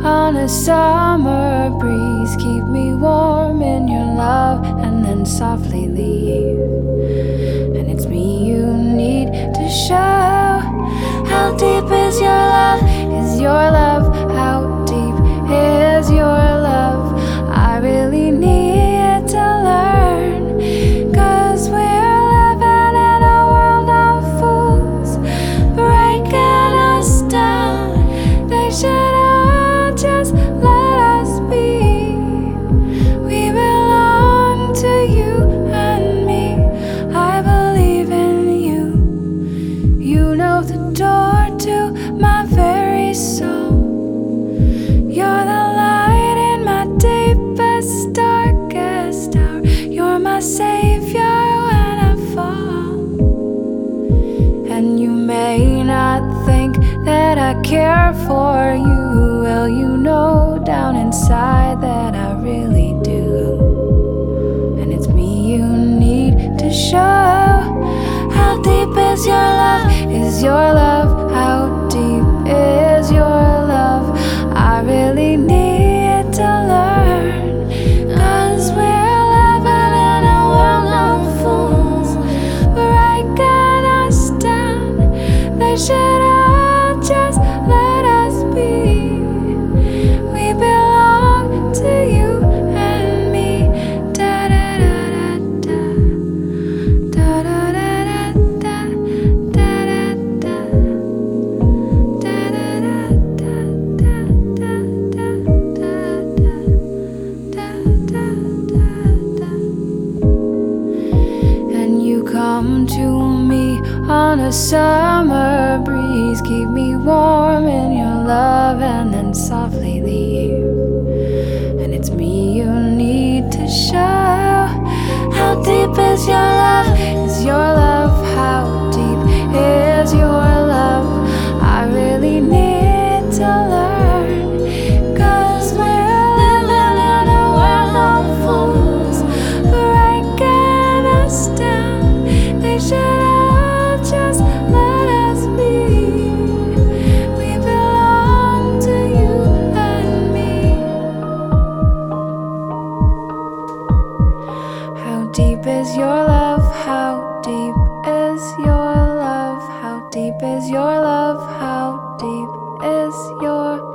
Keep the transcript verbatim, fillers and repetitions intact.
on a summer breeze. Keep me warm in your love and then softly leave. And it's me you need to show. How deep is your love? Is your love? How deep is your love? I really need to learn, 'cause we're living in a world of fools, breaking us down. They should all just let us be. We belong to you and me. I believe in you. You know the door to my very soul. You're the light in my deepest, darkest hour. You're my savior when I fall. And you may not think that I care for you. Well, you know down inside that I really do. And it's me you need to show. How deep is your love? Is your love? How deep is your love? I really need to learn, 'cause we're living in a world of fools, breaking us down. They should all just let us be. We belong to you and me. Da da da da da da da da da da da da. And you come to me on a summer breeze. Keep me warm in your love and then softly leave. And it's me you need to show. How deep is your love? Is your love? How deep is your love? I really need to learn, 'cause we're living in a world of fools, breaking us down. They should all just let us be. We belong to you and me. How deep is your love? How deep is your love? How deep is your love? How deep is your